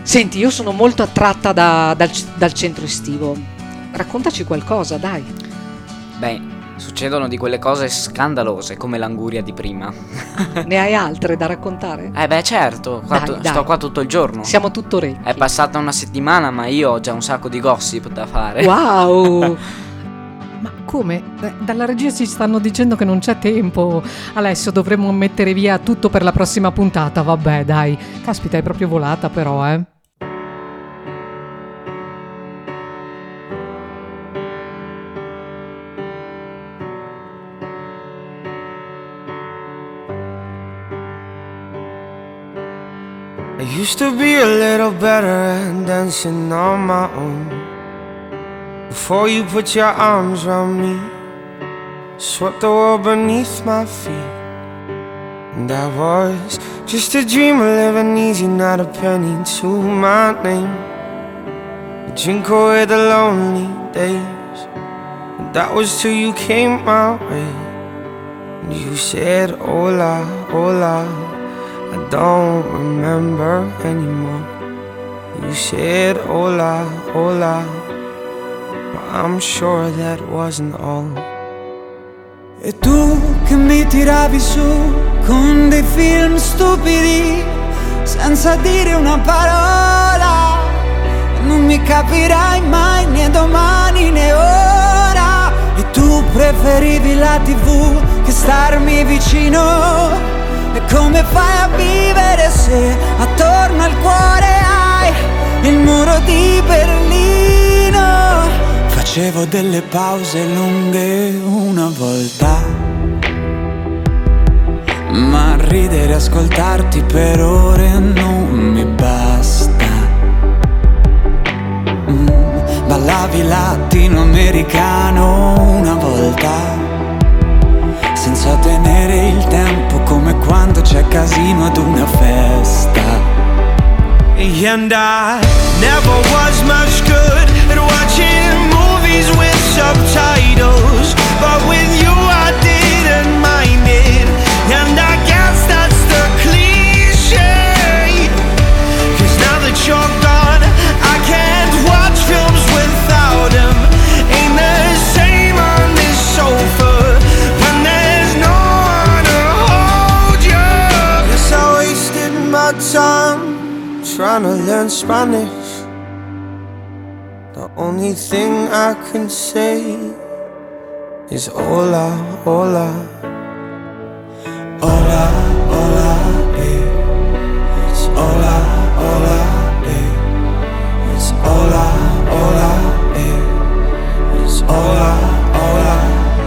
Senti, io sono molto attratta dal centro estivo. Raccontaci qualcosa, dai. Beh, succedono di quelle cose scandalose come l'anguria di prima. Ne hai altre da raccontare? Beh, certo, Dai. sto qua tutto il giorno. Siamo tutto orecchi. È passata una settimana, ma io ho già un sacco di gossip da fare. Wow! Ma come? Dalla regia ci stanno dicendo che non c'è tempo. Alessio, dovremmo mettere via tutto per la prossima puntata. Vabbè, dai. Caspita, è proprio volata però, eh. I used to be a little better at dancing on my own. Before you put your arms around me, swept the world beneath my feet. And I was just a dreamer living easy, not a penny to my name. A drink away the lonely days. And that was till you came my way. And you said, hola, hola. I don't remember anymore. You said hola, hola, but I'm sure that wasn't all. E tu che mi tiravi su con dei film stupidi, senza dire una parola, non mi capirai mai né domani né ora. E tu preferivi la TV che starmi vicino. E come fai a vivere se attorno al cuore hai il muro di Berlino? Facevo delle pause lunghe una volta, ma ridere e ascoltarti per ore non mi basta. Ballavi latinoamericano una volta, senza tenere il tempo, come quando c'è casino ad una festa. And I never was much good at watching movies with subtitles, but with you I didn't mind it. And I guess that's the cliche, 'cause now that you're gone I can't watch films without him. Ain't the same on this sofa when there's no one to hold you. Guess I wasted my time trying to learn Spanish. The only thing I can say is hola, hola. Hola, hola, eh. It's hola, hola, eh. It's hola, hola, eh. It's hola, hola.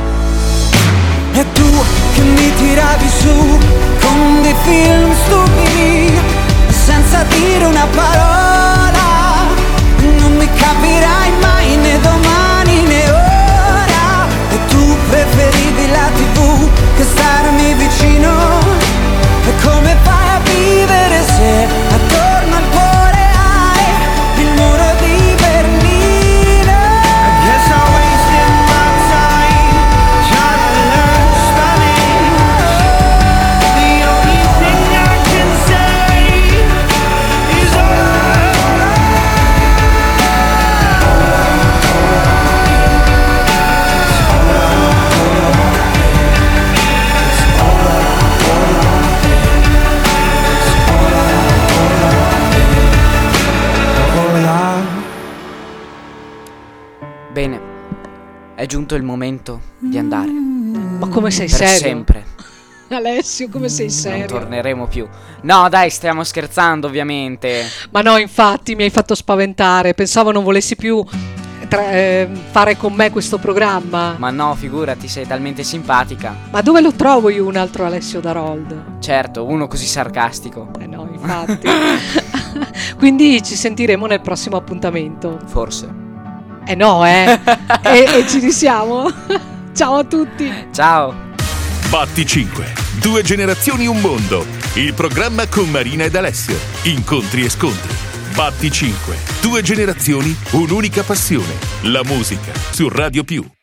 E tu che mi tiravi su con dei film stupidi, senza dire una parola, non mi capirai mai né domani né ora. E tu preferivi la TV che starmi vicino. E come fai a vivere se attorno al cuore hai il muro di Berlino? I guess I wasted my time trying to learn Spanish. The only thing I can say is Bene, è giunto il momento di andare. Ma come sei Per serio? sempre. Alessio, come sei Non serio? torneremo più. No, dai, stiamo scherzando, ovviamente. Ma no, infatti mi hai fatto spaventare. Pensavo non volessi più fare con me questo programma. Ma no, figurati, sei talmente simpatica. Ma dove lo trovo io un altro Alessio Darold? Certo, uno così sarcastico. No, infatti. Quindi ci sentiremo nel prossimo appuntamento. Forse. No, e ci risiamo. Ciao a tutti. Ciao. Batti 5. 2 generazioni, un mondo. Il programma con Marina ed Alessio. Incontri e scontri. Batti 5. 2 generazioni, un'unica passione. La musica su Radio Più.